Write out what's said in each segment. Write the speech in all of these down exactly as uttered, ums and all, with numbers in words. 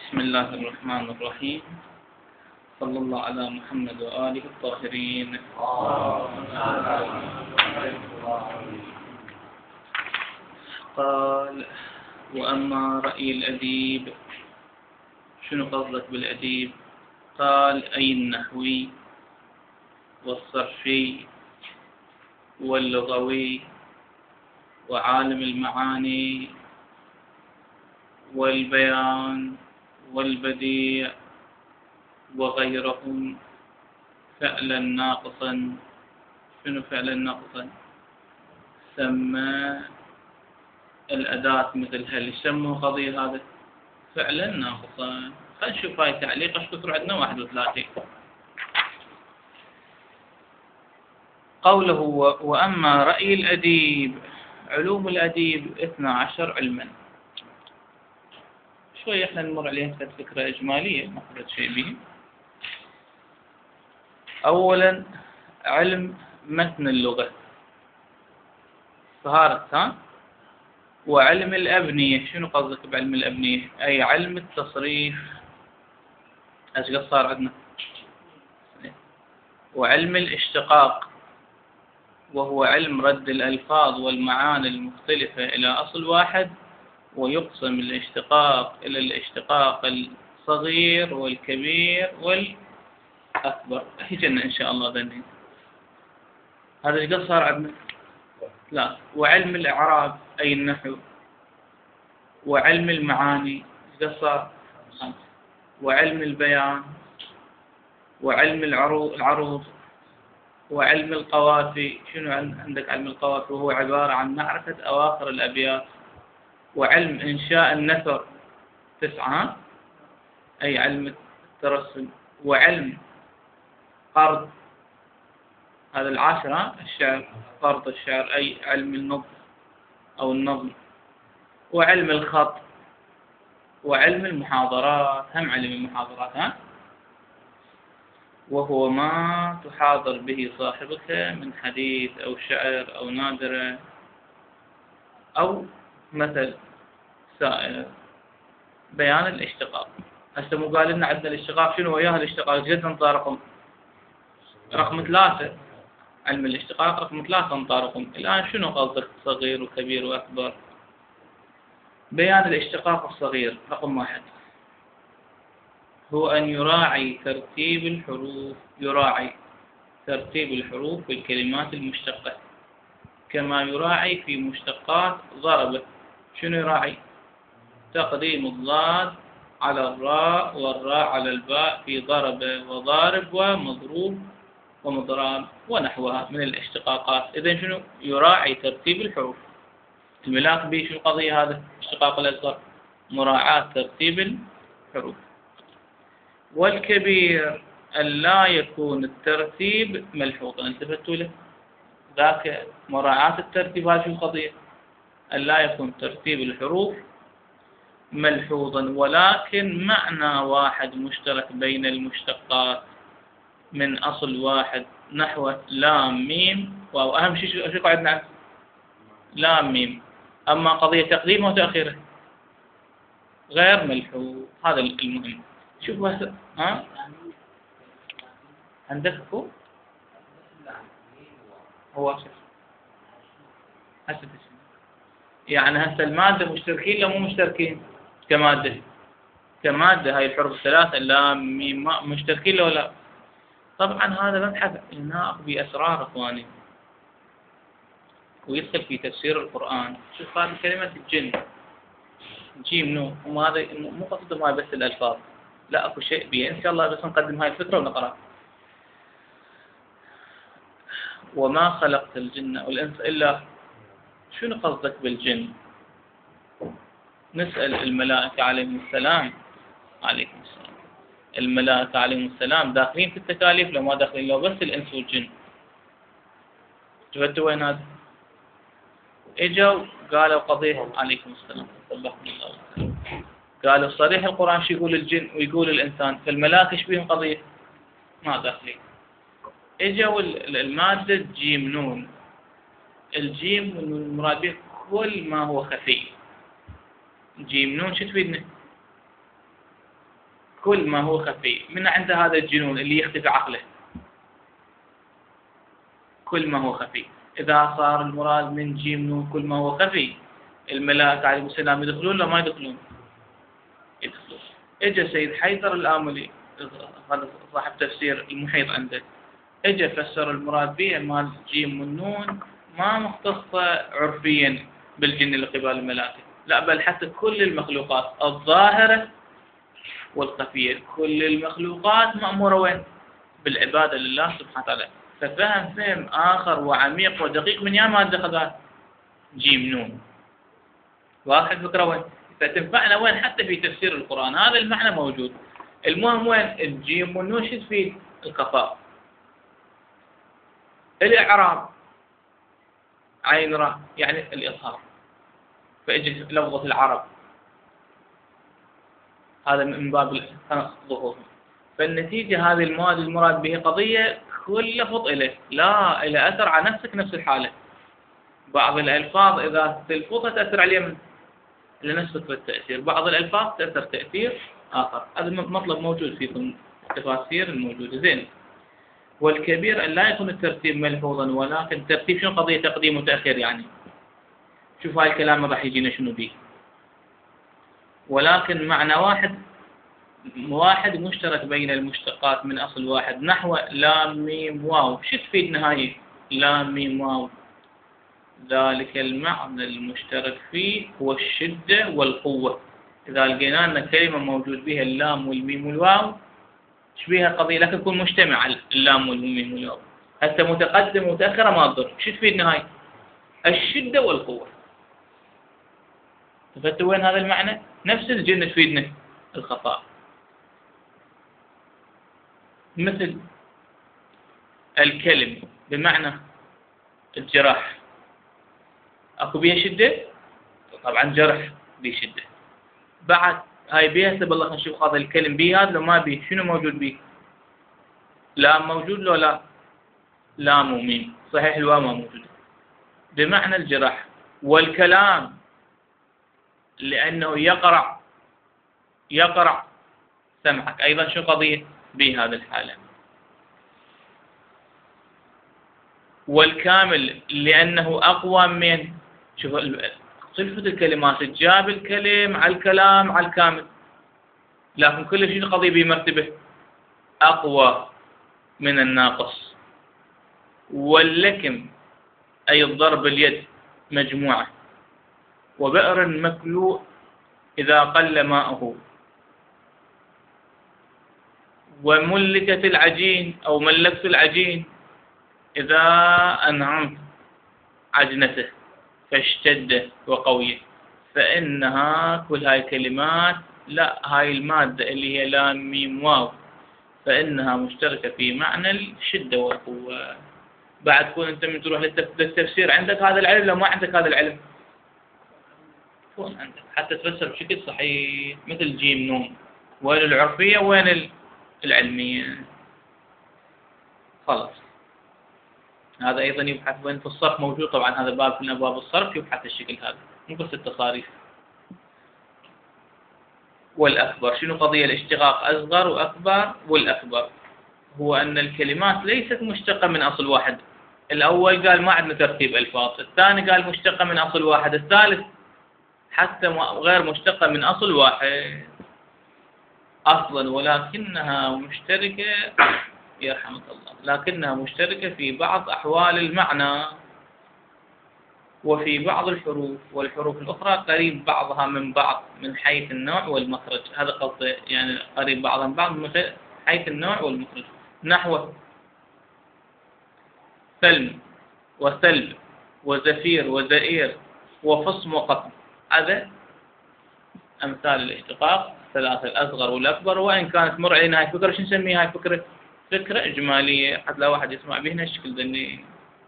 بسم الله الرحمن الرحيم. صلى الله على محمد وآله الطاهرين. قال: وأما رأي الأديب. شنو قصدك بالأديب؟ قال: أي النحوي والصرفي واللغوي وعالم المعاني والبيان والبديع وغيرهم فعلا ناقصا. شنو فعلا ناقصا؟ سمى الأداة مثل هل يسموا قضية هذا فعلا ناقصا. خلينا نشوف هاي تعليق ايش كثر عندنا. واحد وثلاثين. قوله: وأما رأي الأديب. علوم الأديب اثنا عشر علما. شوي احنا نمر عليها فكرة إجمالية ما قلت شيء به. أولا علم متن اللغة طهارة ها وعلم الأبنية. شنو قصدك بعلم الأبنية؟ أي علم التصريف. ايش قد صار عندنا؟ وعلم الاشتقاق وهو علم رد الألفاظ والمعاني المختلفة إلى أصل واحد، ويقسم الاشتقاق إلى الاشتقاق الصغير والكبير والأكبر. هيجنا إن شاء الله ذنين. هذا ايش قد صار عندنا؟ لا. وعلم الإعراب أي النحو وعلم المعاني ايش قد صار؟ وعلم البيان وعلم العروض العروض وعلم القوافي. شنو عندك علم القوافي؟ وهو عبارة عن معرفة أواخر الأبيات. وعلم إنشاء النثر تسعة أي علم الترسم. وعلم قرض هذا العاشرة الشعر قرض الشعر أي علم النظم أو النظم. وعلم الخط وعلم المحاضرات هم علم المحاضرات ها وهو ما تحاضر به صاحبك من حديث أو شعر أو نادرة أو مثل سائر. بيان الاشتقاق. هسه مو قال لنا عندنا الاشتقاق شنو وياه الاشتقاق جدا نطار رقم رقم ثلاثة. علم الاشتقاق رقم ثلاثة نطار رقم. الآن شنو قصدك صغير وكبير وأكبر؟ بيان الاشتقاق الصغير رقم واحد هو أن يراعي ترتيب الحروف يراعي ترتيب الحروف في الكلمات المشتقة كما يراعي في مشتقات ضربة. شنو يراعي؟ تقديم الضاد على الراء والراء على الباء في ضربة وضارب ومضروب ومضراب ونحوها من الاشتقاقات. إذن شنو؟ يراعي ترتيب الحروف. الملاك به شو القضية هذا؟ اشتقاق الأصغر مراعاة ترتيب الحروف. والكبير ألا يكون الترتيب ملحوظا. انتبهتوا له؟ ذاك مراعاة الترتيب. هذه شو القضية؟ ألا يكون ترتيب الحروف ملحوظا ولكن معنى واحد مشترك بين المشتقات من أصل واحد نحو لام ميم واو. أهم شيء شو شو قاعد لام ميم. أما قضية تقديمه وتأخيره غير ملحوظ. هذا المهم. شوف بس ها عندك هو هو هسه يعني هسه المادة مشتركين لو مو مشتركين كمادة كمادة هاي الحروف الثلاثة لام ميم مشتركين لو لا؟ طبعا هذا مبحث إناء بأسرار إخواني ويدخل في تفسير القرآن. شوف هذه كلمة الجن جيم نو وهذا مو قصده ما بس الألفاظ لا أكو شيء بيه. إن شاء الله بس نقدم هاي الفكرة ونقرأ. وما خلقت الجن والإنس إلا. شنو قصدك بالجن؟ نسأل الملائكة عليهم السلام عليكم السلام. الملائكة عليهم السلام داخلين في التكاليف لو ما داخلين لو بس الإنس والجن. تبدوا وين هذا؟ إجوا قالوا قضية عليكم السلام صبحكم الله. قالوا صريح القرآن شو يقول الجن ويقول الإنسان. فالملائكة ايش بيهم قضية؟ ما داخلين. إجوا المادة جيم نون. الجيم المراد به كل ما هو خفي. جيم نون شو تفيدنا؟ كل ما هو خفي. من عنده هذا الجنون اللي يختفي عقله، كل ما هو خفي. إذا صار المراد من جيم نون كل ما هو خفي، الملائكة عليهم السلام يدخلون ولا ما يدخلون؟ يدخلون. اجى سيد حيدر الآملي هذا صاحب تفسير المحيط عنده، اجى فسر المراد به مال جيم والنون ما مختصة عرفيا بالجن اللي قبال الملائكة، لا بل حتى كل المخلوقات الظاهرة والخفية، كل المخلوقات مأمورة وين؟ بالعبادة لله سبحانه وتعالى. ففهم فهم آخر وعميق ودقيق من يا مادة خذها جيم نون. واضح الفكرة وين؟ فتنفعنا وين؟ حتى في تفسير القرآن هذا المعنى موجود. المهم وين الجيم والنون شو تفيد؟ الخفاء. الإعراب عين را يعني الإظهار، فإجت لفظة العرب هذا من باب الظهور. فالنتيجة هذه المواد المراد به قضية كل لفظ إليه، لا إلى أثر على نفسك نفس الحالة. بعض الألفاظ إذا تلفظها تأثر عليها من لنفسك في التأثير، بعض الألفاظ تأثر تأثير آخر. هذا مطلب موجود في التفاسير الموجودة. زين. والكبير أن لا يكون الترتيب ملحوظا، ولكن ترتيب شنو قضية تقديم وتأخير يعني. شوف هاي الكلام راح يجينا شنو بيه. ولكن معنى واحد واحد مشترك بين المشتقات من أصل واحد، نحو لام ميم واو. شو تفيدنا هاي لام ميم واو؟ ذلك المعنى المشترك فيه هو الشدة والقوة. إذا لقينا لنا كلمة موجود بها اللام والميم والواو شبيها قضية، لكن تكون مجتمع اللام والميم والواو، حتى متقدم ومتأخرة ما تضر. شو تفيدنا هاي؟ الشدة والقوة. فهمت وين هذا المعنى؟ نفس الجن تفيدنا الخفاء. مثل الكلم بمعنى الجراح، اكو بيها شدة؟ طبعا جرح بيه شدة. بعد هاي بيها سب الله خلينا نشوف هذا الكلم بيه هذا لو ما بيه شنو موجود بيه؟ لام موجود لو لا؟ لام وميم، صحيح الواو ما موجود. بمعنى الجراح. والكلام لأنه يقرع يقرع سمعك، أيضا شو قضية بهذه الحالة. والكامل لأنه أقوى من، شوف صفة الكلمات جاب الكلم على الكلام على الكامل، لكن كل شيء قضية بمرتبة أقوى من الناقص. واللكم أي الضرب اليد مجموعة. وبئر مكلوء إذا قل ماءه. وملكة العجين أو ملكت العجين إذا أنعمت عجنته فاشتد وقوية. فإنها كل هاي الكلمات، لا هاي المادة اللي هي لام ميم واو فإنها مشتركة في معنى الشدة والقوة. بعد تكون أنت من تروح للتفسير عندك هذا العلم، لو ما عندك هذا العلم تكون عندك حتى تفسر بشكل صحيح. مثل جيم نون، وين العرفية وين العلمية. خلاص. هذا أيضا يبحث وين في الصرف موجود، طبعا هذا باب من أبواب الصرف يبحث الشكل هذا، مو بس التصاريف. والأكبر شنو قضية الاشتقاق؟ أصغر وأكبر. والأكبر هو أن الكلمات ليست مشتقة من أصل واحد. الأول قال ما عندنا ترتيب ألفاظ، الثاني قال مشتقة من أصل واحد، الثالث حتى غير مشتقة من أصل واحد أصلا، ولكنها مشتركة يرحمك الله، لكنها مشتركة في بعض أحوال المعنى وفي بعض الحروف، والحروف الأخرى قريب بعضها من بعض من حيث النوع والمخرج. هذا قصده يعني قريب بعضها من بعض من حيث النوع والمخرج. نحو سلم وسلب وزفير وزئير وفصم وقطم. هذا أمثال الاشتقاق ثلاثة، الأصغر والأكبر. وإن كانت مر علينا هاي الفكرة، شو نسميها هاي الفكرة؟ فكرة إجمالية حتى لا واحد يسمع بهنا الشكل ذني.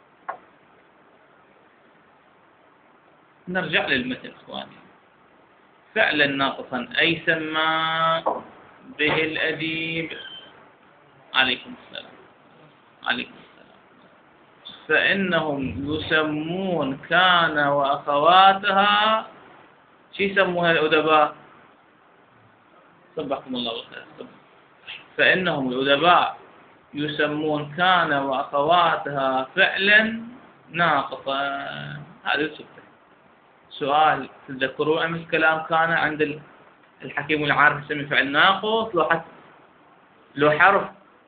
نرجع للمثل إخواني. فعلا ناقصا أي سمى به الأديب. عليكم السلام. عليكم السلام. فإنهم يسمون كان وأخواتها، شو يسموها الأدباء؟ صبحكم الله بالخير. فإنهم الأدباء يسمون كان وأخواتها فعلا ناقصا. هذا السؤال. سؤال تتذكرون أمس كلام كان عند الحكيم العارف يسمي فعل ناقص لو حتى لو حرف،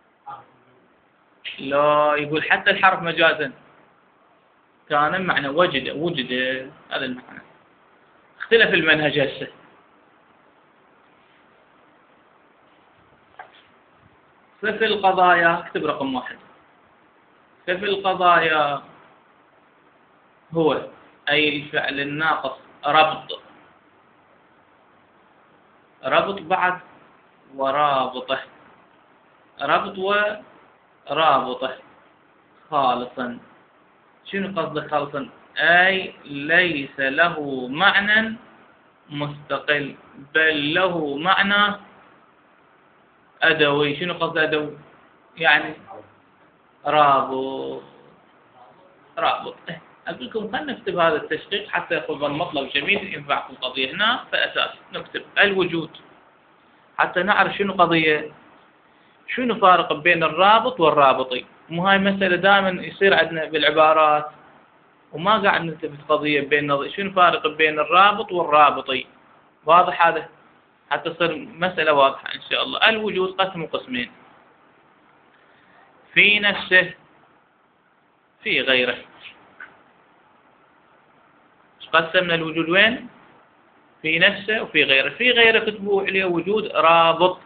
لو يقول حتى الحرف مجازا كان معنى وجد وجد، هذا المعنى. اختلف المنهج هسه. ففي القضايا اكتب رقم واحد. ففي القضايا هو أي الفعل الناقص ربط ربط بعد ورابطه، ربط ورابطه خالصا. شنو قصدك خالصا؟ أي ليس له معنى مستقل بل له معنى أدوي. شنو قصد أدوي؟ يعني رابط رابط. أقول لكم خلينا نكتب هذا التشقيق حتى يخرج المطلب جميل ينفع في القضية. هنا فأساس نكتب الوجود حتى نعرف شنو قضية، شنو فارق بين الرابط والرابطي. مو هاي مسألة دائما يصير عندنا بالعبارات وما قاعد نلتفت قضية بين نظ... شنو فارق بين الرابط والرابطي. واضح هذا؟ حتى تصير مسألة واضحة إن شاء الله. الوجود قسم قسمين: في نفسه في غيره. قسمنا الوجود وين؟ في نفسه وفي غيره. في غيره كتبوا عليه وجود رابط.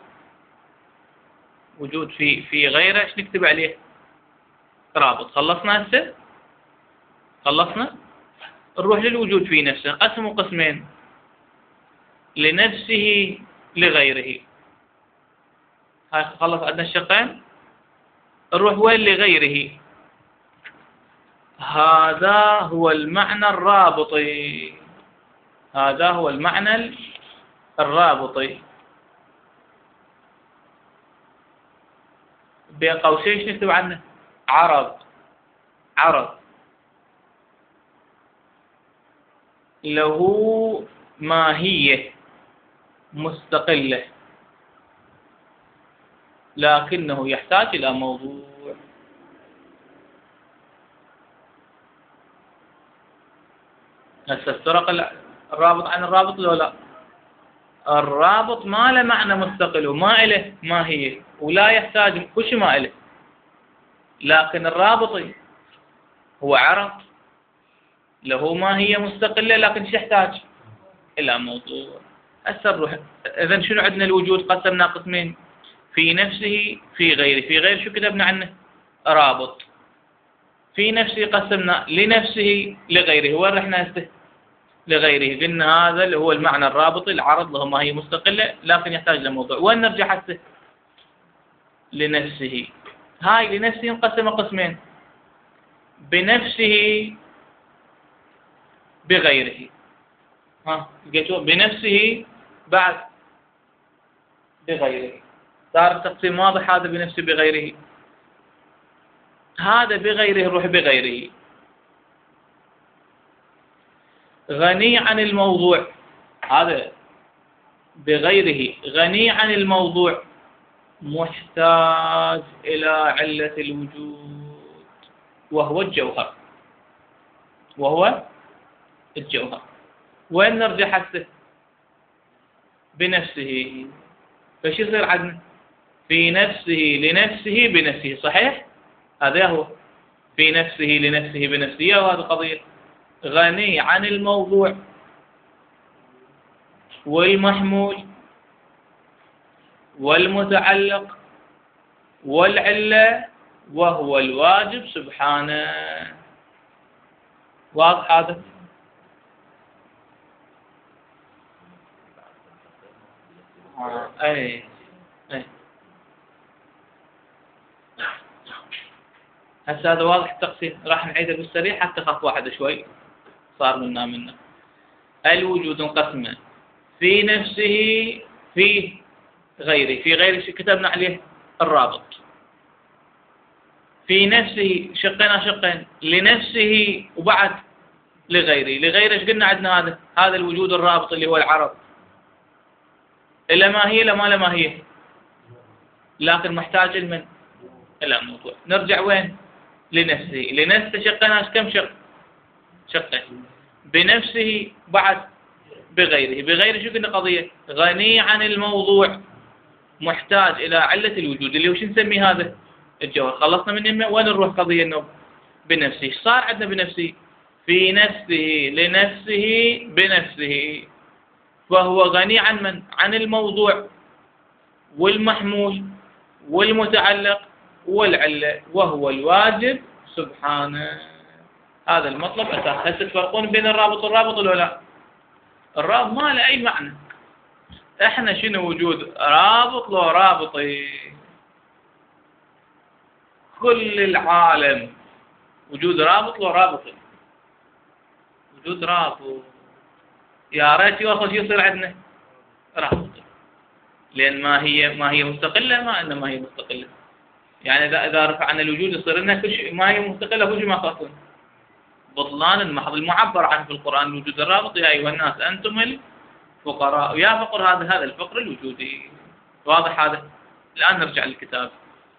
وجود في في غيره ايش نكتب عليه؟ رابط. خلصنا هسه؟ خلصنا؟ نروح للوجود في نفسه. قسموا قسمين: لنفسه لغيره. هاي خلص عندنا الشقين. نروح وين؟ لغيره. هذا هو المعنى الرابطي. هذا هو المعنى الرابطي. بين قوسين ايش نكتب عنه؟ عرض. عرض له ماهية مستقلة لكنه يحتاج إلى موضوع. هسه افترق الرابط عن الرابط لو لا؟ الرابط ما له معنى مستقل وما له ماهية ولا يحتاج كل شيء ما له، لكن الرابطي هو عرض له ماهية مستقلة لكن ايش يحتاج؟ إلى موضوع. هسه نروح. إذا شنو عندنا؟ الوجود قسمنا قسمين: في نفسه في غيره. في غيره شو كتبنا عنه؟ رابط. في نفسه قسمنا لنفسه لغيره. وين رحنا هسه؟ لغيره. قلنا هذا اللي هو المعنى الرابطي. العرض له ماهية مستقلة لكن يحتاج لموضوع. وين نرجع هسه؟ لنفسه. هاي لنفسه انقسم قسمين: بنفسه بغيره. ها لقيتوا؟ بنفسه بعد بغيره. صار التقسيم واضح. هذا بنفسه بغيره. هذا بغيره نروح بغيره. غني عن الموضوع. هذا بغيره غني عن الموضوع محتاج إلى علة الوجود وهو الجوهر. وهو الجوهر. وين نرجع هسه؟ بنفسه. فش يصير عندنا؟ في نفسه لنفسه بنفسه. صحيح؟ هذا هو في نفسه لنفسه بنفسه. وهذه القضية. غني عن الموضوع والمحمول والمتعلق والعلة وهو الواجب سبحانه. واضح هذا؟ آه. اي اي هسه هذا واضح التقسيم. راح نعيده بالسريع حتى خط واحد شوي صار منا منا. الوجود انقسم: في نفسه في غيره. في غيره شو كتبنا عليه؟ الرابط. في نفسه شقين شقين: لنفسه وبعد لغيره. لغيره ايش قلنا عندنا؟ هذا هذا الوجود الرابط اللي هو العرض. إلى ماهية لا ما لا ماهية، لكن محتاج لمن؟ إلى موضوع. نرجع وين؟ لنفسه. لنفسه شقنا كم شق؟ شقين. بنفسه بعد بغيره. بغيره شو قلنا قضية؟ غني عن الموضوع، محتاج إلى علة الوجود اللي هو شو نسميه هذا؟ الجوهر. خلصنا من يمه. وين نروح قضية النوم؟ بنفسه. ايش صار عندنا بنفسه؟ في نفسه لنفسه بنفسه، فهو غني عن من؟ عن الموضوع والمحمول والمتعلق والعلة، وهو الواجب سبحانه. هذا المطلب أساس. هل تفرقون بين الرابط والرابط ولا لا؟ الرابط ما له أي معنى. احنا شنو وجود رابط لو رابطي؟ كل العالم وجود رابط لو رابطي. وجود رابط. يا ريت يوصل يصير عندنا رابط، لأن ما هي ما هي مستقلة، ما أن ما هي مستقلة. يعني إذا إذا رفعنا الوجود يصير لنا كل شيء ما هي مستقلة، كل شيء ما خاصون. بطلان المحض المعبر عنه في القرآن وجود الرابط. يا أيها الناس أنتم الفقراء. يا فقر هذا هذا الفقر الوجودي. واضح هذا؟ الآن نرجع للكتاب.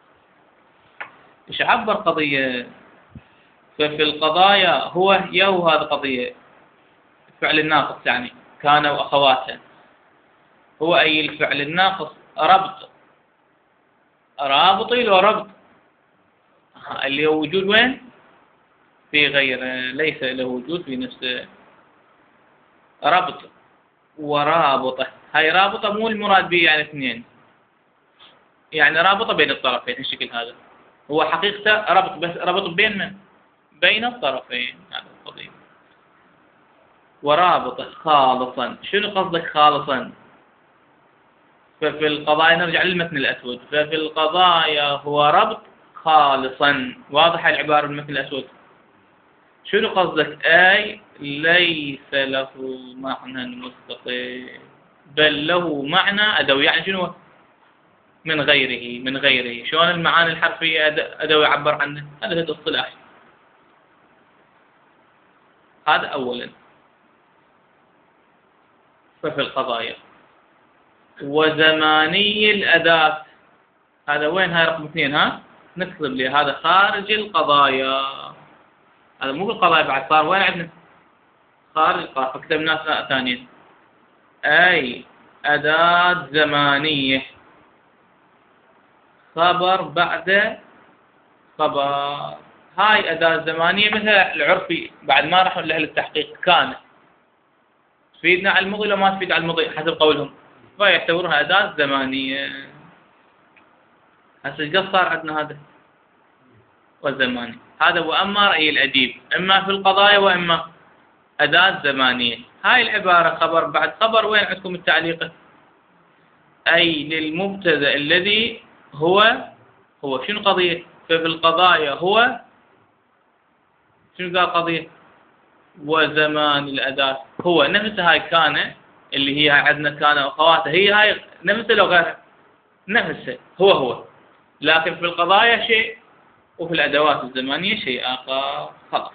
إيش عبر قضية؟ ففي القضايا هو يو هذا قضية الفعل الناقص، يعني كان وأخواته. هو أي الفعل الناقص ربط رابطي لو ربط اللي هو وجود وين؟ في غيره، ليس له وجود في نفسه. ربط ورابطة. هاي رابطة مو المراد به يعني اثنين، يعني رابطة بين الطرفين. الشكل هذا هو حقيقته ربط، بس ربط بين من؟ بين الطرفين. هذا القضية. ورابطة خالصا. شنو قصدك خالصا؟ ففي القضايا نرجع للمتن الأسود. ففي القضايا هو ربط خالصا. واضحة العبارة بالمتن الأسود؟ شنو قصدك؟ أي ليس له معنى مستقل، بل له معنى أدوي. يعني شنو؟ من غيره. من غيره. شلون المعاني الحرفية أدوي يعبر عنه؟ هذا هو الاصطلاح. هذا أولا. ففي القضايا. وزماني الأداة. هذا وين؟ هاي رقم اثنين. ها نكتب لي هذا خارج القضايا. هذا مو بالقضايا بعد، صار وين عندنا؟ خارج القضايا. فكتبنا ثانيا أي أداة زمانية، خبر بعد خبر. هاي أداة زمانية مثل العرفي، بعد ما راح لها للتحقيق. كان تفيدنا على المضي لو ما تفيد على المضي حسب قولهم، فيعتبرها أداة زمانية. هسه ايش صار عندنا هذا؟ والزماني. هذا وأما رأي الأديب، إما في القضايا وإما أداة زمانية. هاي العبارة خبر بعد خبر. وين عندكم التعليق؟ أي للمبتدأ الذي هو هو شنو قضية؟ ففي القضايا هو شنو قال قضية؟ وزمان الأداة هو نفسها. هاي كان اللي هي عندنا كان وأخواته، هي هاي نفسها لو غيرها نفسها، هو هو. لكن في القضايا شيء وفي الأدوات الزمانية شيء آخر. خلاص.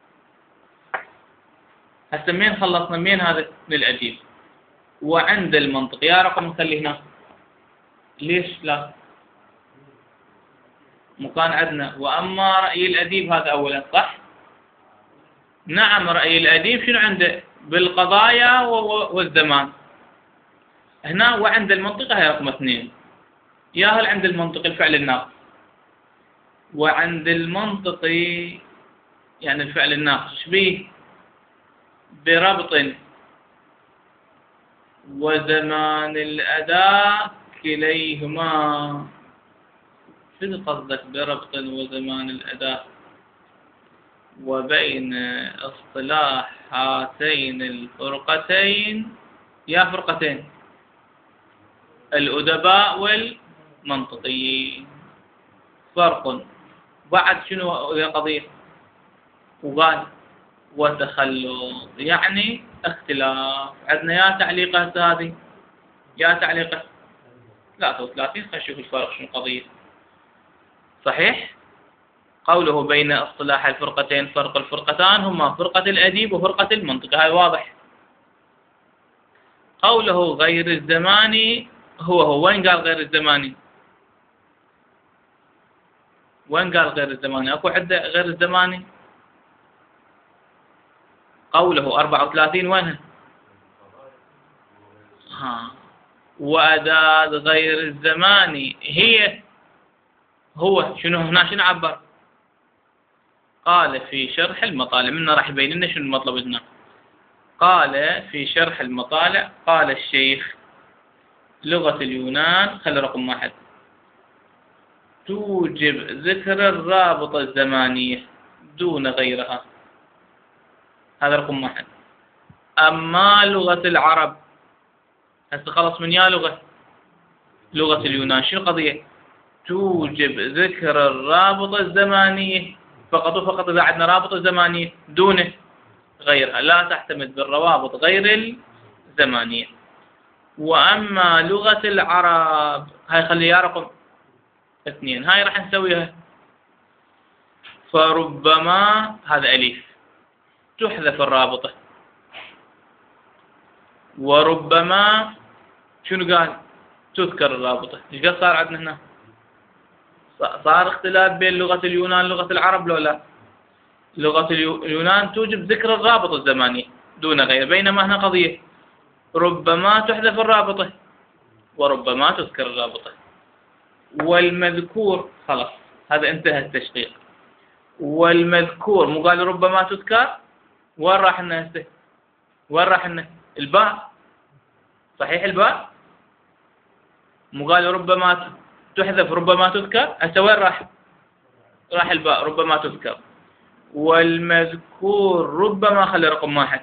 هسه مين خلصنا؟ مين هذا؟ للأديب. وعند المنطق يا رقم نخلي هنا. ليش لا؟ مكان عندنا وأما رأي الأديب هذا أولا، صح؟ نعم. رأي الأديب شنو عنده؟ بالقضايا والزمان. هنا وعند المنطق هي رقم اثنين. يا هل عند المنطق الفعل الناقص، وعند المنطق يعني الفعل الناقص شبيه؟ بربط وزمان الأداة كليهما. شنو قصدك بربط وزمان الأداة؟ وبين اصطلاح هاتين الفرقتين، يا فرقتين الأدباء والمنطقيين، فرق. بعد شنو قضية؟ وقال وتخلط، يعني اختلاف. عندنا يا تعليقة هذه يا تعليقة ثلاثة وثلاثين. خلينا نشوف الفرق شنو قضية. صحيح قوله بين اصطلاح الفرقتين، فرق الفرقتان هما فرقة الأديب وفرقة المنطق. هاي واضح. قوله غير الزماني هو هو، وين قال غير الزماني؟ وين قال غير الزماني؟ أكو عدة غير الزماني؟ قوله أربعة وثلاثين وينها؟ ها، وأداة غير الزماني هي هو. شنو هنا؟ شنو عبر؟ قال في شرح المطالع، منا راح يبين لنا شنو المطلب هنا. قال في شرح المطالع، قال الشيخ لغة اليونان، خلي رقم واحد، توجب ذكر الرابطة الزمانية دون غيرها. هذا رقم واحد. أما لغة العرب، هسه خلص من يا لغة لغة اليونان، شنو القضية؟ توجب ذكر الرابطة الزمانية فقط وفقط إذا عندنا رابطة زمانية دون غيرها، لا تعتمد بالروابط غير الزمانية. وأما لغة العرب، هاي خليها رقم اثنين، هاي راح نسويها. فربما، هذا أليف، تحذف الرابطة. وربما شنو قال؟ تذكر الرابطة. ايش قد صار عندنا هنا؟ صار اختلاف بين لغة اليونان ولغة العرب لو لا؟ لغة اليونان توجب ذكر الرابطة الزمانية دون غير، بينما هنا قضية ربما تحذف الرابطة وربما تذكر الرابطة. والمذكور، خلاص هذا انتهى التشقيق. والمذكور مو قال ربما تذكر؟ وين راح لنا هسه؟ وين راح لنا؟ الباء، صحيح الباء؟ مو قال ربما تحذف ربما تذكر؟ هسه وين راح؟ راح الباء، ربما تذكر. والمذكور ربما، خلي رقم واحد،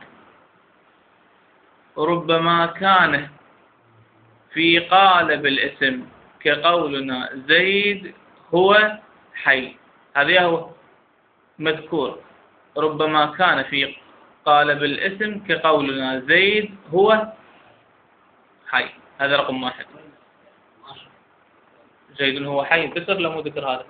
ربما كان في قالب الاسم كقولنا زيد هو حي، هذا هو مذكور. ربما كان في قالب الاسم كقولنا زيد هو حي، هذا رقم واحد. زيد هو حي ذكر لو مو ذكر؟ هذا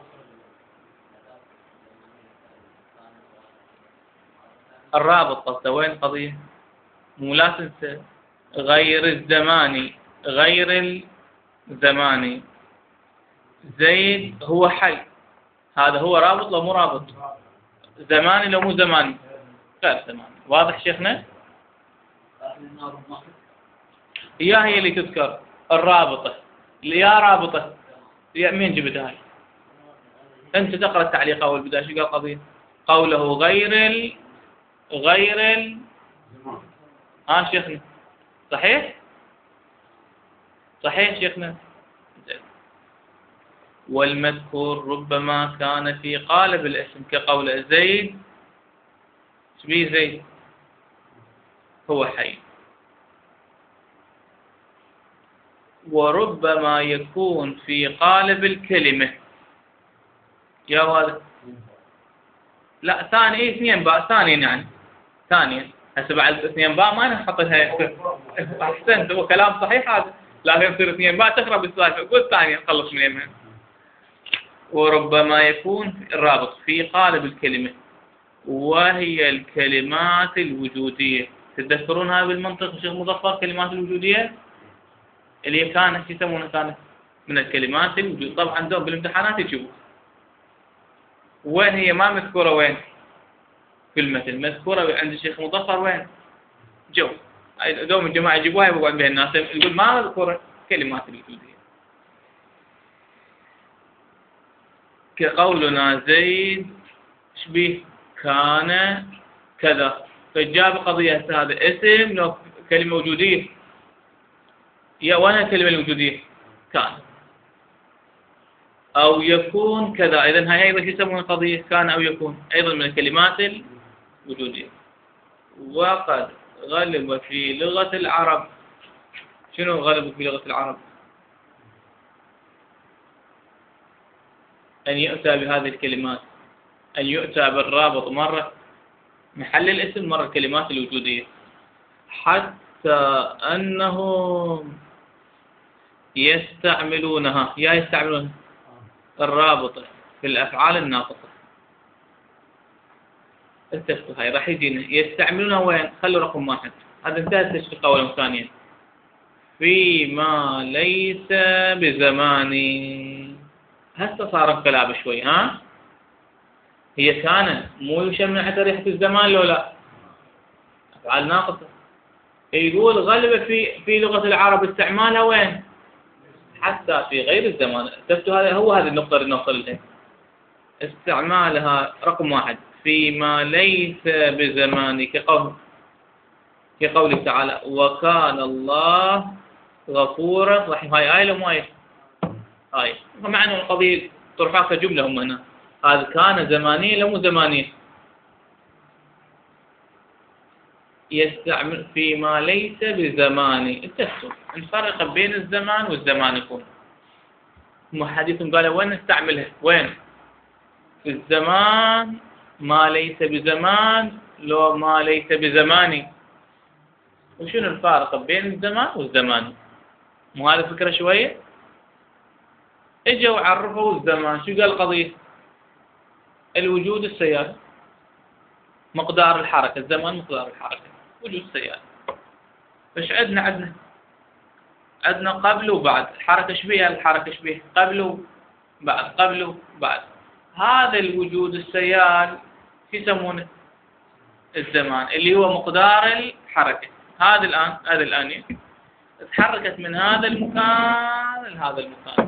الرابط قصده وين القضية؟ مو لا تنسى غير الزماني، غير الزماني زيد هو حي، هذا هو رابط لو مو رابط؟ زماني لو مو زماني؟ غير زماني. واضح شيخنا؟ يا هي اللي تذكر الرابطة، يا رابطة، يا مين جبتها هاي؟ انت تقرأ التعليق اول بداية، شو قال قضية؟ قوله غير ال غير ال ها آه شيخنا، صحيح؟ صحيح شيخنا؟ والمذكور ربما كان في قالب الاسم كقول زيد، شبيه زيد هو حي. وربما يكون في قالب الكلمة، يا والد لا ثاني، ايه اثنين باء ثانيا، يعني ثانيا. هسه بعد اثنين باء ما نحط لها. احسنت، هو كلام صحيح هذا، لازم يصير اثنين باء تخرب السالفه. قول ثانيا نخلص من يمها. وربما يكون الرابط في قالب الكلمة وهي الكلمات الوجودية. تتذكرونها بالمنطق الشيخ مظفر؟ كلمات الوجودية اللي كانت شو يسمونها؟ كانت من الكلمات الوجودية. طبعا عندهم بالامتحانات يجيبوا. وين هي؟ ما مذكورة. وين؟ في المثل مذكورة عند الشيخ مظفر. وين؟ جو دوم الجماعة يجيبوها يبقوا بها الناس، يقول ما مذكورة كلمات الوجودية. كقولنا زيد شبيه كان كذا، فجاب قضية هذا اسم لو كلمة وجودية. يا وين الكلمة الوجودية؟ كان أو يكون كذا. إذن هاي أيضا شو يسمونها قضية كان أو يكون، أيضا من الكلمات الوجودية. وقد غلب في لغة العرب، شنو غلب في لغة العرب؟ أن يؤتى بهذه الكلمات، أن يؤتى بالرابط مرة محل الاسم، مرة الكلمات الوجودية، حتى أنهم يستعملونها، يا يستعملون الرابطة في الأفعال الناقصة. انتبهوا هاي راح يجينا يستعملونها وين؟ خلوا رقم واحد هذا انتهت تشكيل قولهم ثانيا. فيما ليس بزماني. هسه صار انقلاب شوي. ها هي كانت مو يشمل حتى ريحة الزمان لو لا؟ أفعال ناقصة. يقول غالبا في في لغة العرب استعمالها وين؟ حتى في غير الزمان. شفتوا هذا هو هذه النقطة اللي نوصل لها. استعمالها رقم واحد فيما ليس بزماني كقول كقوله تعالى وكان الله غفورا رحيم. هاي آية لو آية؟ هاي مع أنه القضية طرحها كجملة هم هنا. هذا كان زمانية لو مو زمانية؟ يستعمل فيما ليس بزماني. انتهوا نفرق بين الزمان والزمان. يكون محدث قال وين نستعملها؟ وين؟ في الزمان ما ليس بزمان لو ما ليس بزماني. وشنو الفارق بين الزمان والزمان؟ مو هذه الفكرة شوية؟ اجوا عرفوا الزمان. شو قال القضية؟ الوجود السيارة مقدار الحركة. الزمان مقدار الحركة وجود السيارة. فش عندنا؟ عندنا عندنا قبل وبعد. الحركة شبيها الحركة شبيه قبل وبعد قبل وبعد. هذا الوجود السيال شو يسمونه؟ الزمان اللي هو مقدار الحركة. هذا الآن هذا الآن تحركت من هذا المكان لهذا المكان.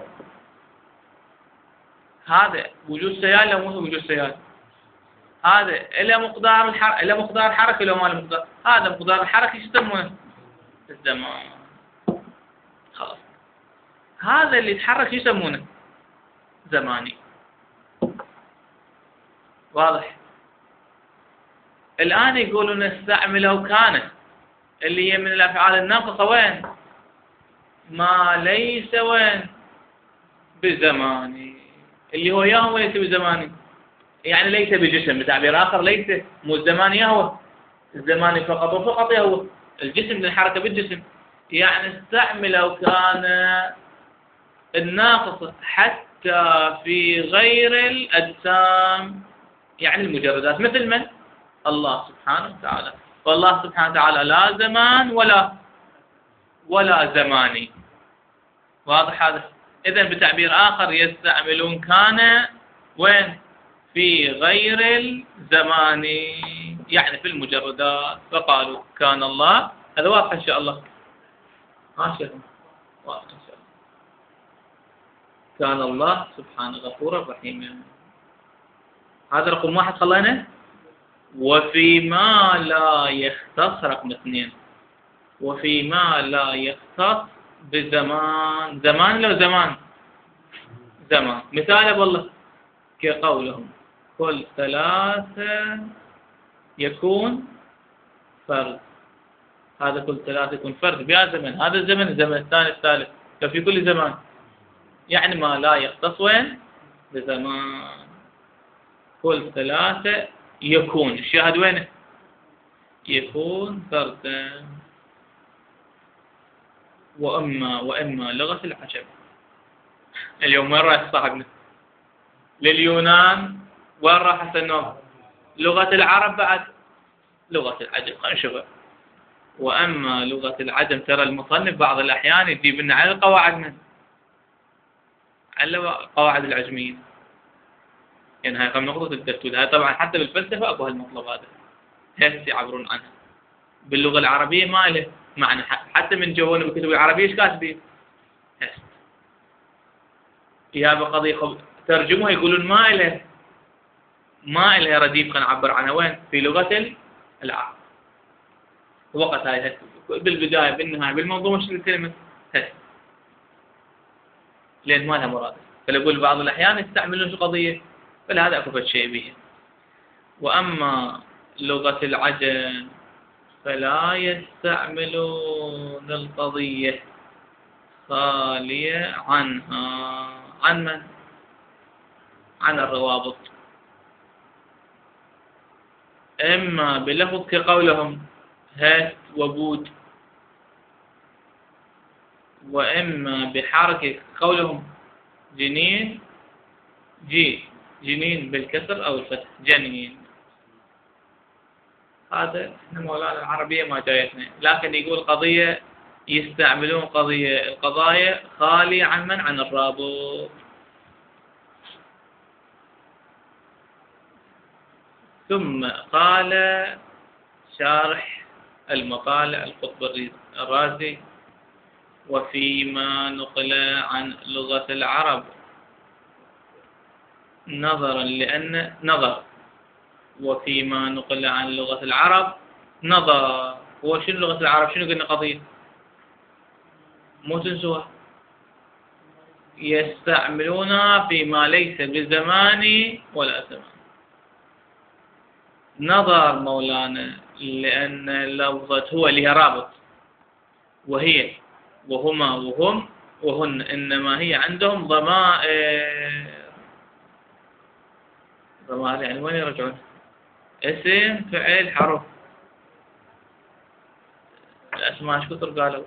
هذا وجود سيال لو مو وجود سيال؟ هذا إلى مقدار الحركة إلى مقدار حركة لو ما له مقدار. هذا مقدار الحركة شو يسمونه؟ الزمان. خلاص هذا اللي يتحرك شو يسمونه؟ زماني. واضح؟ الآن يقولون استعملوا كانت اللي هي من الأفعال الناقصة وين؟ ما ليس وين؟ بزماني. اللي هو ياهو وليس بزماني. يعني ليس بجسم. بتعبير آخر ليس مو الزمان ياهو. الزمان فقط وفقط ياهو. الجسم للحركة بالجسم. يعني استعملوا كان الناقصة حتى في غير الأجسام. يعني المجردات مثل من؟ الله سبحانه وتعالى. والله سبحانه وتعالى لا زمان ولا ولا زماني. واضح هذا؟ إذن بتعبير آخر يستعملون كان وين؟ في غير الزمان. يعني في المجردات. فقالوا كان الله. هذا واضح إن شاء الله. ها شيخ واضح إن شاء الله. كان الله سبحانه غفورا رحيما. هذا رقم واحد خلينا. وفيما لا يختص رقم اثنين. وفيما لا يختص بزمان. زمان لو زمان؟ زمان. مثال والله كقولهم كل ثلاثة يكون فرد. هذا كل ثلاثة يكون فرد بهذا الزمن. هذا الزمن الزمن الثاني الثالث. ففي كل زمان. يعني ما لا يختص وين؟ بزمان. كل ثلاثة يكون. الشاهد وينه؟ يكون فردا. وأما وإما لغة العجم. اليوم وين رايح صاحبنا؟ لليونان. وين راح النوم؟ لغة العرب بعد لغة العجم. خلينا نشوف. وأما لغة العجم ترى المصنف بعض الأحيان يجيب لنا على القواعد من على قواعد العجميين. يعني هاي كم نقطة التفتول. هاي طبعا حتى بالفلسفة أكو هالمطلب هذا. هيك يعبرون عنها. باللغة العربية ما له معنى. حتى من جوونه بالكتب العربية ايش كاتبين؟ هيك. يا بقضية ترجموها يقولون ما له ما له رديف خلينا نعبر عنها وين؟ في لغة العرب. وقت هاي هيك بالبداية بالنهاية بالمنظومة شو الكلمة؟ هيك. لأن ما لها مرادف. فلأقول بعض الأحيان يستعملون شو قضية؟ فلهذا أكو فد شيء به. وأما لغة العجم فلا يستعملون القضية خالية عنها. عن من؟ عن الروابط. إما بلفظ كقولهم هات وبود. وإما بحركة قولهم جنين جي. جنين بالكسر أو الفتح جنين. هذا احنا مولانا العربية ما جايتنا، لكن يقول قضية يستعملون قضية القضايا خالية عن من؟ عن الرابط. ثم قال شارح المقالة القطب الرازي: وفيما نقل عن لغة العرب نظرا لأن نظر وفيما نقل عن لغة العرب نظر. هو شنو لغة العرب؟ شنو قلنا قضية؟ مو تنسوها. يستعملونها فيما ليس بزمان ولا زمان. نظر مولانا لأن لفظة هو اللي هي رابط، وهي وهما وهم وهن إنما هي عندهم ضمائر. ضمائر يعني وين يرجعون؟ اسم فعل حرف. الأسماء ايش كثر قالوا؟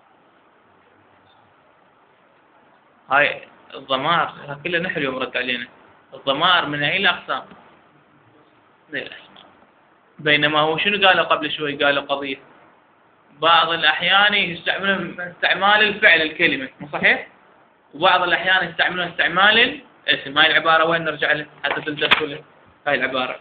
هاي الضمائر كلها نحن اليوم رد علينا. الضمائر من أي الأقسام؟ زي الأسماء. بينما هو شنو قالوا قبل شوي؟ قالوا قضية بعض الأحيان يستعملون استعمال الفعل الكلمة، مو صحيح؟ وبعض الأحيان يستعملون استعمال الاسم. هاي العبارة وين نرجع لها حتى تلتفتوا هاي العبارة؟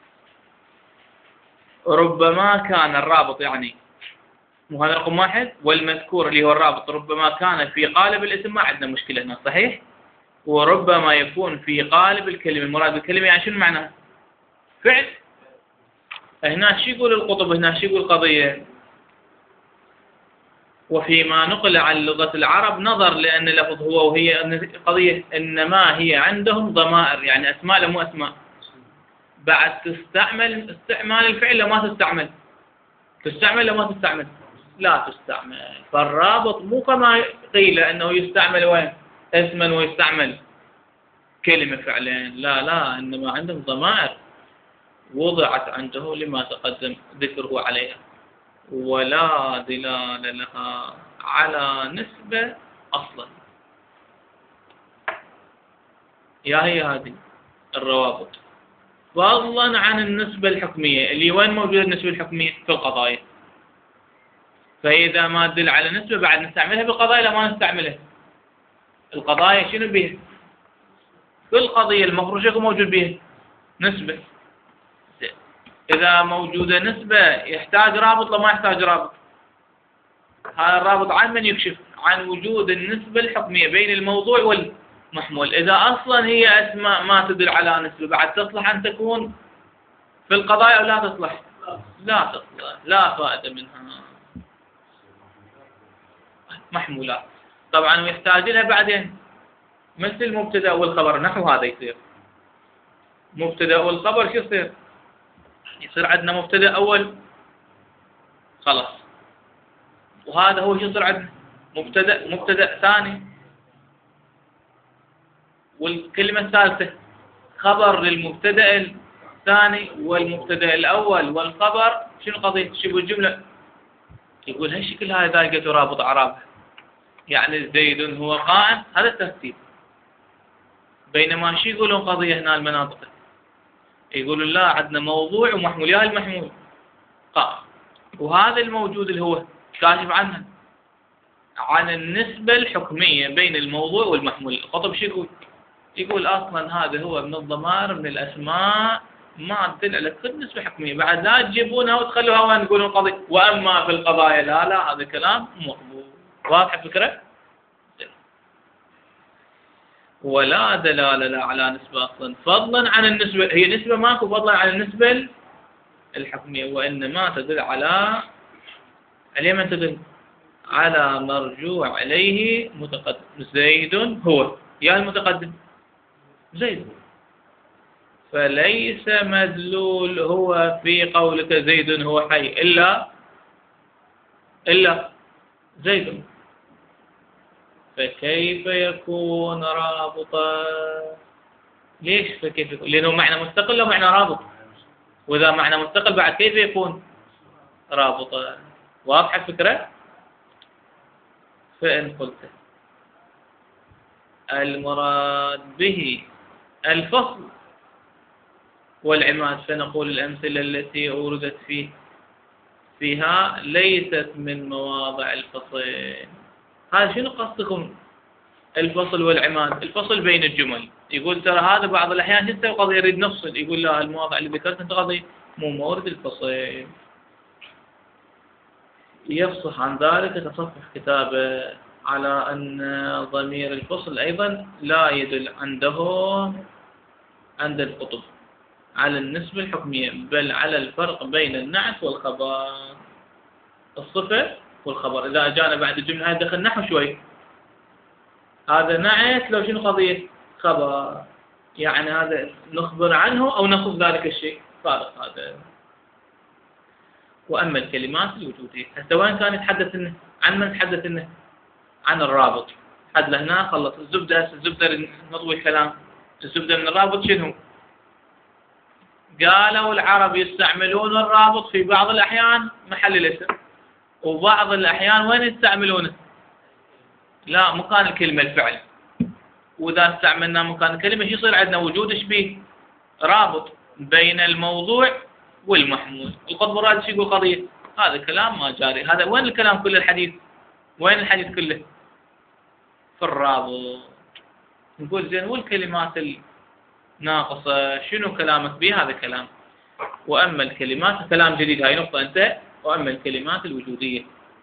ربما كان الرابط يعني مو هذا رقم واحد، والمذكور اللي هو الرابط ربما كان في قالب الاسم، ما عندنا مشكلة هنا صحيح؟ وربما يكون في قالب الكلمة. المراد بالكلمة يعني شنو معناها؟ فعل. هنا شو يقول القطب؟ هنا شو يقول قضية؟ وفيما نقل عن لغة العرب نظر لأن لفظ هو وهي قضية إنما هي عندهم ضمائر، يعني أسماء لمو أسماء. بعد تستعمل استعمال الفعل لو ما تستعمل تستعمل لو ما تستعمل لا تستعمل. فالرابط مو كما قيل أنه يستعمل وين؟ اسما ويستعمل كلمة فعلين. لا لا، إنما عندهم ضمائر وضعت عنده لما تقدم ذكره عليها، ولا دلالة لها على نسبة أصلا. يا هي هذه الروابط، فضلا عن النسبة الحكمية اللي وين موجودة النسبة الحكمية؟ في القضايا. فإذا ما تدل على نسبة بعد نستعملها بالقضايا لا ما نستعملها. القضايا شنو بيها؟ في القضية المفروض يكون موجود بيها نسبة. إذا موجودة نسبة يحتاج رابط لو ما يحتاج رابط. هذا الرابط عن من يكشف؟ عن وجود النسبة الحكمية بين الموضوع والمحمول. إذا أصلا هي أسماء ما تدل على نسبة بعد تصلح أن تكون في القضايا أو لا تصلح؟ لا تصلح، لا فائدة منها. محمولات طبعا ويحتاج لها بعدين مثل المبتدأ والخبر. نحو هذا يصير مبتدأ والخبر. شو يصير؟ يصير عندنا مبتدأ أول خلاص، وهذا هو شو يصير عندنا؟ مبتدأ مبتدأ ثاني، والكلمة الثالثة خبر للمبتدأ الثاني والمبتدأ الأول والخبر. شنو قضية؟ شو يقول الجملة؟ يقول هالشكل هاي ذاقة رابط أعرابها، يعني زيد هو قائم. هذا الترتيب. بينما شو يقولون قضية هنا المناطق؟ يقولون لا، عندنا موضوع ومحمول. يا المحمول قائم، وهذا الموجود اللي هو كاشف عنها عن النسبة الحكمية بين الموضوع والمحمول. القطب شو يقول؟ يقول أصلا هذا هو من الضمائر من الأسماء ما تدل على كل نسبة حكمية. بعد لا تجيبونها وتخلوها وين تقولون قضية. وأما في القضايا لا لا، هذا كلام مقبول. واضح الفكرة؟ ولا دلالة لا على نسبة أصلا فضلا عن النسبة. هي نسبة ماكو فضلا عن النسبة الحكمية، وإنما تدل على عليه من تدل على مرجوع عليه متقدم. زيد هو. يا المتقدم زيد هو. فليس مدلول هو في قولك زيد هو حي إلا إلا زيد. فكيف يكون رابطا؟ ليش فكيف يكون؟ لأنه معنى مستقل ومعنى رابط، وإذا معنى مستقل بعد كيف يكون رابطا؟ واضحة الفكرة؟ فإن قلت المراد به الفصل والعماد، فنقول الأمثلة التي أوردت فيه فيها ليست من مواضع الفصل. هذا شنو قصدكم الفصل والعماد؟ الفصل بين الجمل. يقول ترى هذا بعض الأحيان يستوي قضية يريد نفصل، يقول لا المواضع اللي ذكرتها أنت قضية مو مورد الفصل. يفصح عن ذلك تصفح كتابه على أن ضمير الفصل أيضا لا يدل عندهم عند القطب على النسبة الحكمية، بل على الفرق بين النعت والخبر. الصفة والخبر إذا جانا بعد الجملة هذه دخل نحو شوي، هذا نعت لو شنو قضية خبر، يعني هذا نخبر عنه أو نخص ذلك الشيء، فارق هذا. وأما الكلمات الوجودية حتى وين كان يتحدث إنه عن من تحدث إنه عن الرابط، حد لهنا خلص الزبدة. الزبدة نطوي الكلام، الزبدة من الرابط شنو؟ قالوا العرب يستعملون الرابط في بعض الأحيان محل الاسم، وبعض الأحيان وين يستعملونه؟ لا مكان الكلمة الفعل. وإذا استعملنا مكان الكلمة شو يصير عندنا؟ وجود شبيه رابط بين الموضوع والمحمول. القطب الرازي شو يقول قضية؟ هذا كلام ما جاري. هذا وين الكلام كله الحديث؟ وين الحديث كله؟ في الرابط. نقول زين والكلمات الناقصة شنو كلامك به؟ هذا كلام. وأما الكلمات كلام جديد، هاي نقطة أنت. وأما الكلمات الوجودية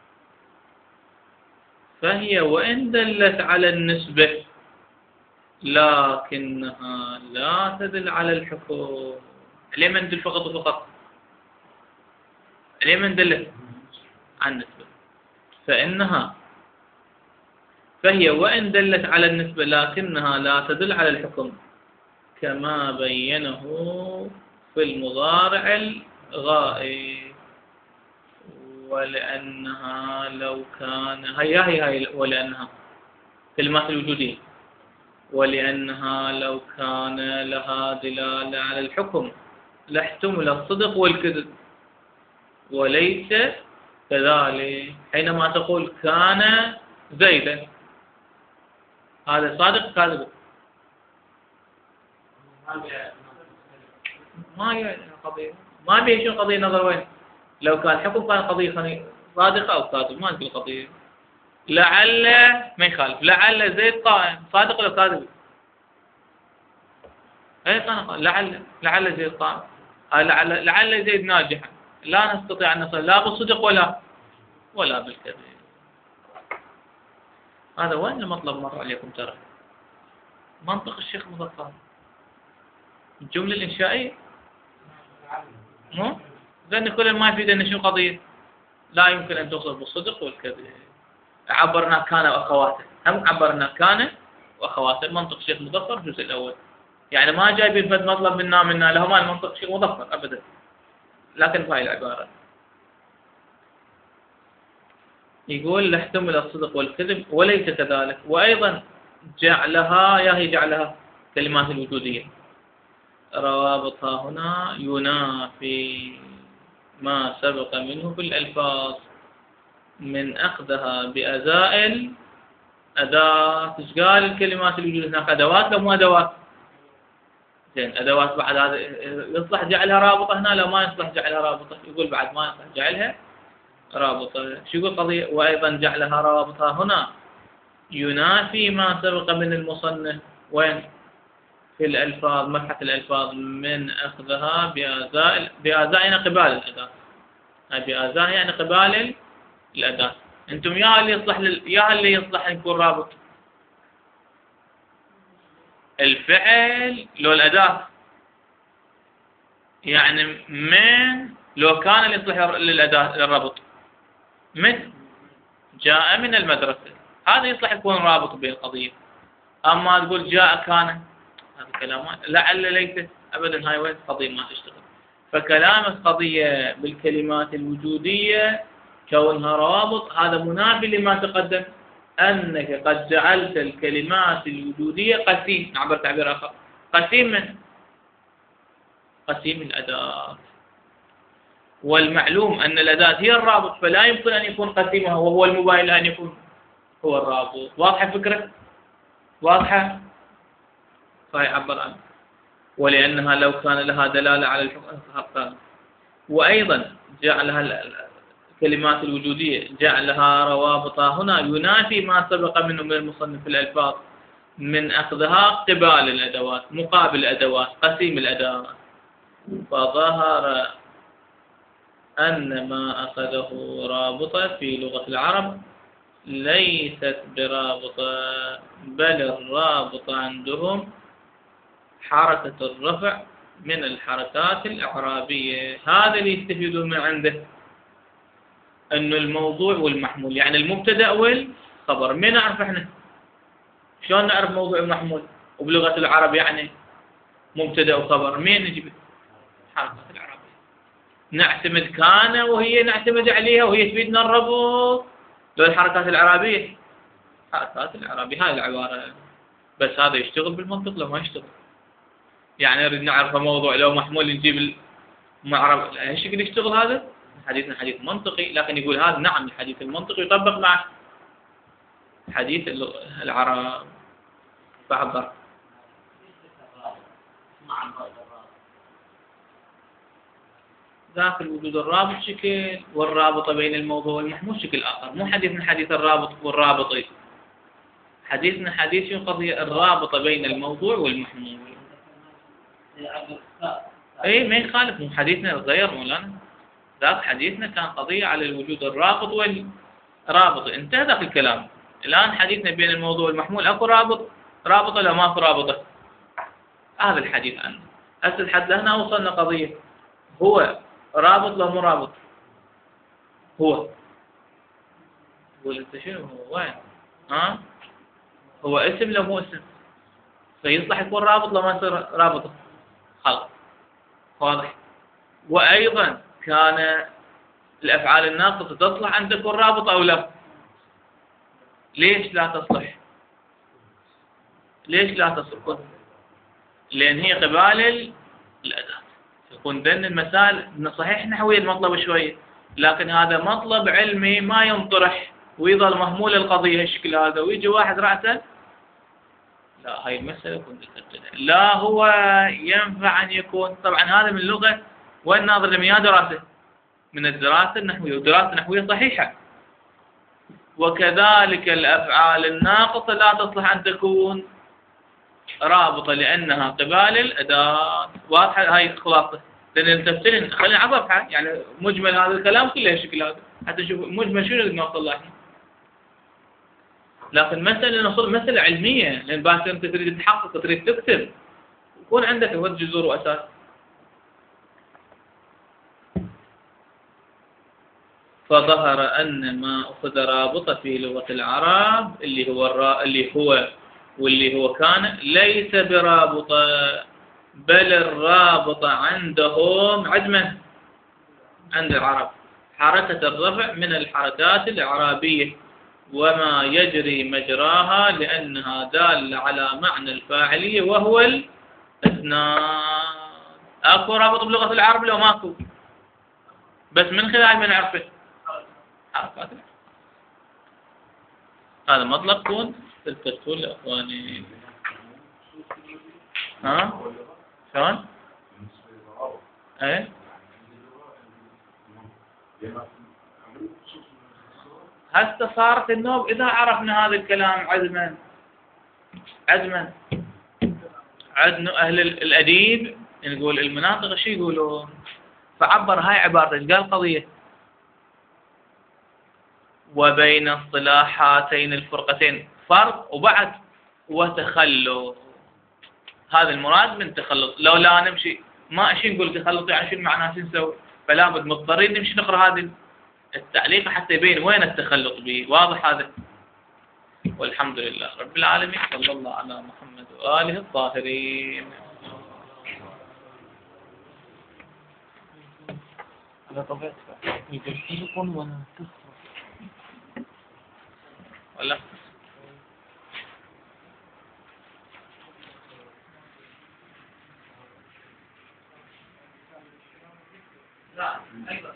فهي وإن دلت على النسبة لكنها لا تدل على الحكم. ليه من دل فقط وفقط؟ ليه من دلت على النسبة؟ فإنها فهي وإن دلت على النسبة لكنها لا تدل على الحكم، كما بينه في المضارع الغائب. ولأنها لو كان هي هي هي ولأنها كلمات الوجودية، ولأنها لو كان لها دلالة على الحكم لاحتمل الصدق والكذب، وليس كذلك. حينما تقول كان زيدا، هذا صادق كاذب؟ ما هي قضية، ما بيه شو قضية نظر وين. لو كان حكم كان قضية صادقة أو كاذب، ما نقول قضية. لعل ما يخالف، لعل زيد قائم، صادق ولا كاذب؟ اي قائم. لعل لعل زيد قائم، لعل لعل زيد ناجحا. لا نستطيع أن نصل لا بالصدق ولا ولا بالكذب. هذا وين المطلب مر عليكم؟ ترى منطق الشيخ مظفر، الجملة الإنشائية مو زين كل ما يفيد أن شو قضية لا يمكن أن توصل بالصدق والكذب. عبرنا كان وأخواته، هم عبرنا كان وأخواته. منطق الشيخ مظفر الجزء الأول، يعني ما جايبين فد مطلب منا منا له ما المنطق الشيخ مظفر أبدا، لكن في هاي العبارة يقول لاحتمل الصدق والكذب وليس كذلك. وأيضا جعلها يا هي جعلها كلمات الوجودية روابطها هنا ينافي ما سبق منه بالألفاظ من أخذها بأزائل أداة. إيش قال الكلمات الوجودية هناك؟ أدوات لو مو أدوات؟ زين أدوات بعد هذا يصلح جعلها رابطة هنا لو ما يصلح جعلها رابطة؟ يقول بعد ما يصلح جعلها رابطة. شو يقول قضية؟ وأيضا جعلها رابطة هنا ينافي ما سبق من المصنف وين؟ في الألفاظ، مبحث الألفاظ، من أخذها بأزاء. بأزاء يعني قبال الأداة، بأزاء يعني قبال الأداة. أنتم يا اللي يصلح لل... يا اللي يصلح يكون رابط الفعل لو الأداة، يعني من لو كان اللي يصلح للأداة للربط من جاء من المدرسة، هذا يصلح يكون رابط بين القضية. أما تقول جاء كان، هذا كلام لعل ليس أبدا، هاي وين قضية ما تشتغل. فكلام القضية بالكلمات الوجودية كونها رابط هذا منافي لما تقدم، أنك قد جعلت الكلمات الوجودية قسيم، نعبر تعبير آخر، قسيم من قسيم الأداة. والمعلوم أن الأداة هي الرابط، فلا يمكن أن يكون قسيمها وهو المباين أن يكون هو الرابط. واضحة الفكرة؟ واضحة؟ فهي عبر عنه. ولأنها لو كان لها دلالة على الحكم. وأيضا جعلها الكلمات الوجودية جعلها روابطها هنا ينافي ما سبق منه من المصنف الألفاظ من أخذها قبال الأدوات مقابل الأدوات قسيم الأدوات. فظهر أن ما أخذه رابطة في لغة العرب ليست برابطة، بل الرابطة عندهم حركة الرفع من الحركات الإعرابية. هذا اللي يستفيدون من عنده، أنه الموضوع والمحمول يعني المبتدأ والخبر. من نعرف احنا شلون نعرف موضوع ومحمول؟ وبلغة العرب يعني مبتدأ وخبر مين نجيب؟ الحركات الإعرابية. نعتمد كان وهي نعتمد عليها وهي تفيدنا الربط. لو الحركات الإعرابية الحركات الإعرابية هاي العبارة، بس هذا يشتغل بالمنطق لو ما يشتغل. يعني نريد نعرف موضوع لو محمول نجيب المعرب ايش شكل يشتغل هذا؟ حديثنا حديث منطقي، لكن يقول هذا نعم الحديث المنطقي يطبق مع حديث العرب. فعبر ذاك الوجود الرابط شكل، والرابطة بين الموضوع والمحمول شكل آخر. مو حديثنا حديث الرابط والرابطي، حديثنا حديث قضية الرابطة بين الموضوع والمحمول. اي ما يخالف، مو حديثنا غير مولانا، ذاك حديثنا كان قضية على الوجود الرابط والرابط، انتهى ذاك الكلام. الآن حديثنا بين الموضوع والمحمول اكو رابط رابطة ولا ما في رابطة؟ هذا الحديث عنه. هسه لحد لهنا وصلنا قضية هو رابط لو مو رابط؟ هو تقول انت شنو هو وين؟ ها؟ هو اسم لو مو اسم؟ فيصلح يكون رابط لو ما يصير رابط؟ خلاص واضح. وأيضا كان الأفعال الناقصة تصلح أن تكون رابطة أو لا؟ ليش لا تصلح؟ ليش لا تصلح؟ لأن هي قبال الأداة. يكون ذن المسائل صحيح نحوي المطلب شوية، لكن هذا مطلب علمي ما ينطرح ويظل مهمول القضية هالشكل هذا، ويجي واحد رأسا لا هاي المسألة كنت تبتدأ. لا هو ينفع أن يكون، طبعا هذا من اللغة وين ناظر لمياه دراسة من الدراسة النحوية، ودراسة نحوية صحيحة. وكذلك الأفعال الناقصة لا تصلح أن تكون رابطة لأنها قبال الأداة. واضحة هاي الخلاصة، لأن التفسير خلينا على صفحة يعني مجمل هذا الكلام كله الشكل هذا حتى نشوف مجمل شنو اللي نوصل له احنا. لكن مسألة نوصل مسألة علمية، لأن باكر أنت تريد تحقق تريد تكتب يكون عندك هو جذور وأساس. فظهر أن ما أخذ رابطة في لغة العرب اللي هو الرا... اللي هو واللي هو كان ليس برابطة، بل الرابطة عندهم عدما عند العرب حركة الرفع من الحركات الإعرابية وما يجري مجراها لأنها دالة على معنى الفاعلية وهو الإسناد. أكو رابط بلغة العرب لو ماكو؟ بس من خلال من عرفه حركات. هذا مطلب كون تلتفتون لأخواني. ها؟ شلون؟ ايه؟ هسه صارت النوب إذا عرفنا هذا الكلام عزما عزما عندنا أهل الأديب نقول المناطق شو يقولون؟ فعبر هاي عبارة قال قضية وبين اصطلاح هاتين الفرقتين فرق وبعد وتخلط. هذا المراد من تخلط. لو لا نمشي ما اشي نقول تخلط يعني شو معناه شو نسوي؟ فلا بد مضطرين نمشي نقرا هذه التعليق حتى يبين وين التخلط به. واضح هذا؟ والحمد لله رب العالمين، صلى الله على محمد وآله الطاهرين. على طبيعتك يقول ولا ولا لا أيضا